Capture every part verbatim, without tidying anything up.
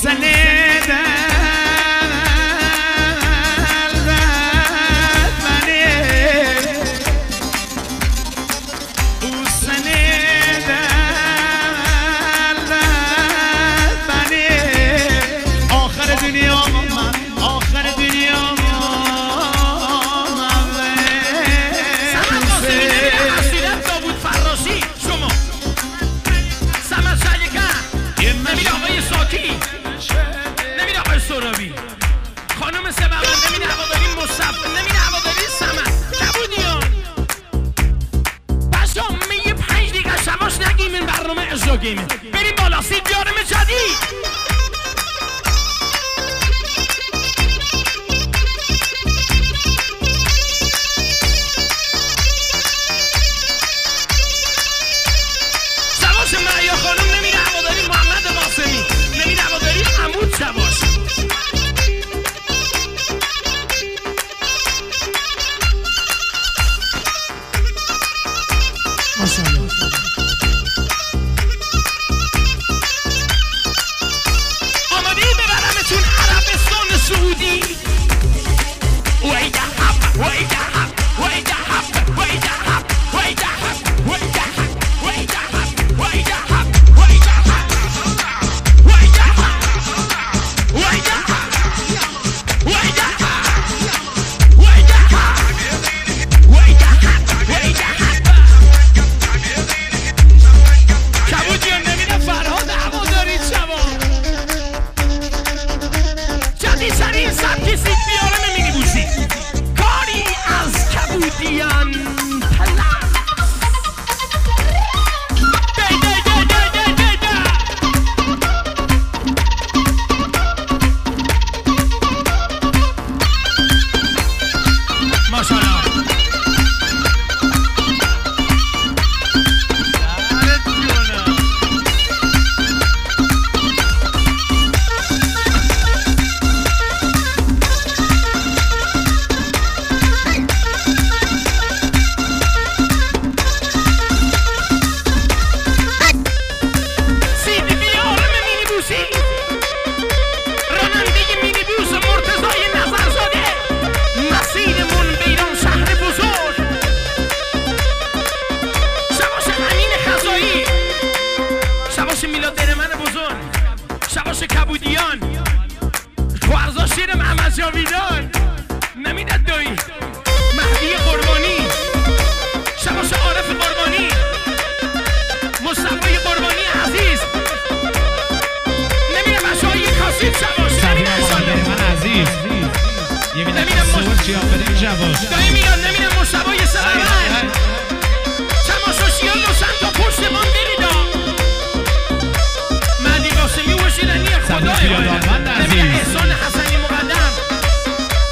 بریم بالا سید بیارم جدید. شباش معیا خانم نمیره هواداری محمد قاسمی، نمیره هواداری عمود شباش. ماشاءالله. آماده ای ببرمتون عربستان سعودی. وای دهب وای دهب وای دهب وای دهب وای دهب وای دهب وای دهب وای دهب وای دهب وای دهب وای دهب وای دهب وای دهب وای دهب وای دهب. کبودیان نمیره فرهاد هواداری جوان. جدید سرین سبکی سید بیارم مینی بوسی. کاری از کبودیان پلس. دی دی دی دی دی دی دی. ماشاءالله. شباش کبودیان خوارزا شیر محمد جاویدان نمیدد دوی مهدی قربانی. شباش عارف قربانی، مصطفی قربانی عزیز. نمیره بشایی کاسید شباش نمیره اشانه من عزیز نمیره سوچی آفرین شباش دایی میاد نمیره مصطفی سرمن چماشوشیان لوسن تا پشت من بریدا مهدی قاسمی وشیرنی خدای نمیره احسان حسنی مقدم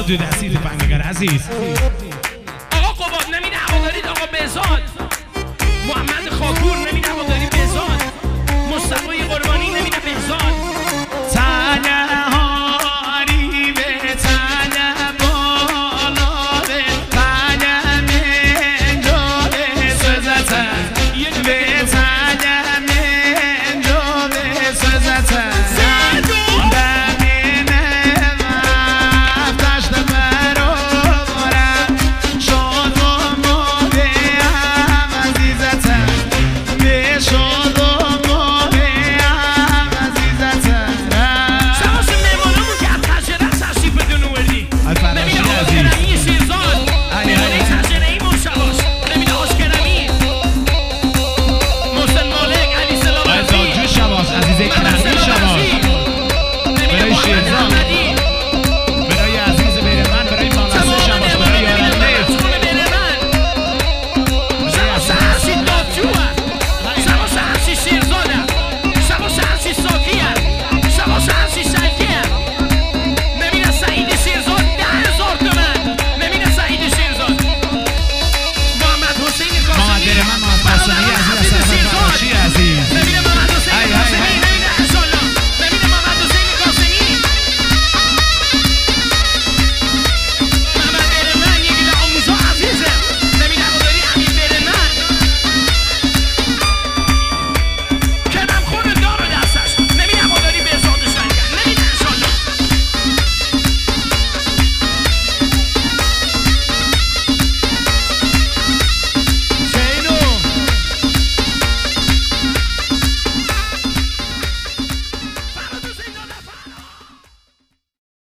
دو دستی تو پنگگر عزیز